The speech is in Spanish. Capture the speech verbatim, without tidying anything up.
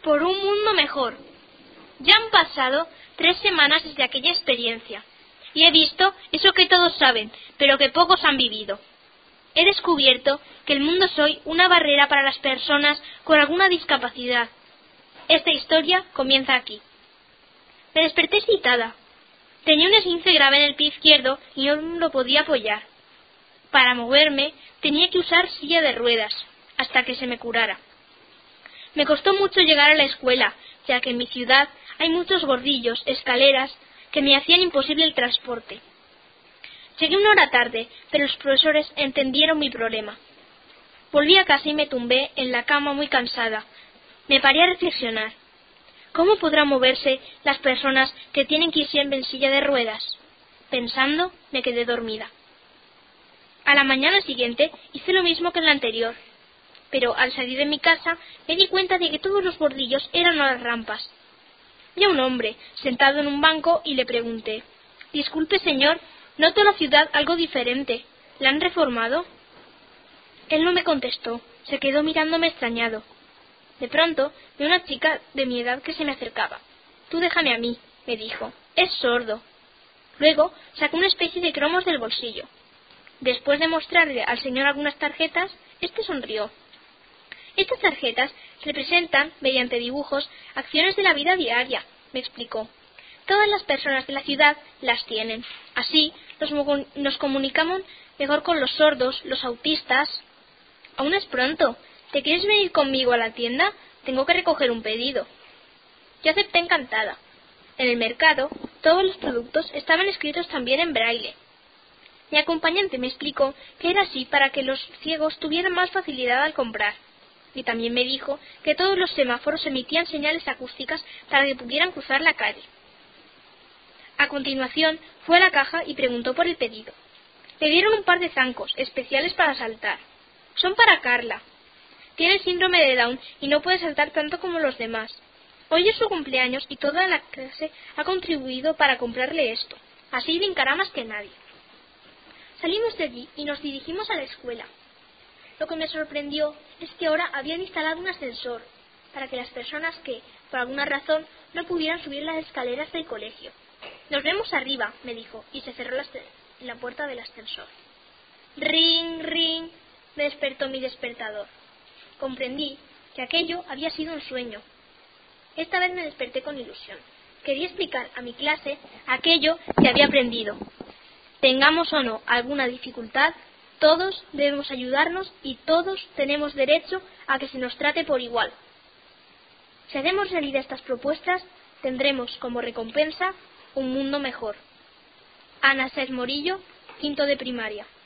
por un mundo mejor. Ya han pasado tres semanas desde aquella experiencia y he visto eso que todos saben, pero que pocos han vivido. He descubierto que el mundo es hoy una barrera para las personas con alguna discapacidad. Esta historia comienza aquí. Me desperté excitada. Tenía un esguince grave en el pie izquierdo y no lo podía apoyar. Para moverme tenía que usar silla de ruedas, hasta que se me curara. Me costó mucho llegar a la escuela, ya que en mi ciudad hay muchos bordillos, escaleras, que me hacían imposible el transporte. Llegué una hora tarde, pero los profesores entendieron mi problema. Volví a casa y me tumbé en la cama muy cansada. Me paré a reflexionar. ¿Cómo podrán moverse las personas que tienen que ir siempre en silla de ruedas? Pensando, me quedé dormida. A la mañana siguiente hice lo mismo que en la anterior, pero al salir de mi casa me di cuenta de que todos los bordillos eran unas rampas. Vi a un hombre sentado en un banco y le pregunté: «Disculpe, señor, noto la ciudad algo diferente. ¿La han reformado?». Él no me contestó, se quedó mirándome extrañado. De pronto vi una chica de mi edad que se me acercaba. «Tú déjame a mí», me dijo, «es sordo». Luego sacó una especie de cromos del bolsillo. Después de mostrarle al señor algunas tarjetas, éste sonrió. Estas tarjetas representan, mediante dibujos, acciones de la vida diaria, me explicó. Todas las personas de la ciudad las tienen. Así nos, nos comunicamos mejor con los sordos, los autistas. Aún es pronto. ¿Te quieres venir conmigo a la tienda? Tengo que recoger un pedido. Yo acepté encantada. En el mercado, todos los productos estaban escritos también en braille. Mi acompañante me explicó que era así para que los ciegos tuvieran más facilidad al comprar. Y también me dijo que todos los semáforos emitían señales acústicas para que pudieran cruzar la calle. A continuación, fue a la caja y preguntó por el pedido. Le dieron un par de zancos, especiales para saltar. Son para Carla. Tiene el síndrome de Down y no puede saltar tanto como los demás. Hoy es su cumpleaños y toda la clase ha contribuido para comprarle esto. Así brincará más que nadie. Salimos de allí y nos dirigimos a la escuela. Lo que me sorprendió es que ahora habían instalado un ascensor para que las personas que, por alguna razón, no pudieran subir las escaleras del colegio. «Nos vemos arriba», me dijo, y se cerró la, la puerta del ascensor. «Ring, ring», me despertó mi despertador. Comprendí que aquello había sido un sueño. Esta vez me desperté con ilusión. Quería explicar a mi clase aquello que había aprendido. Tengamos o no alguna dificultad, todos debemos ayudarnos y todos tenemos derecho a que se nos trate por igual. Si hacemos realidad estas propuestas, tendremos como recompensa un mundo mejor. Ana Sáez Morillo, quinto de primaria.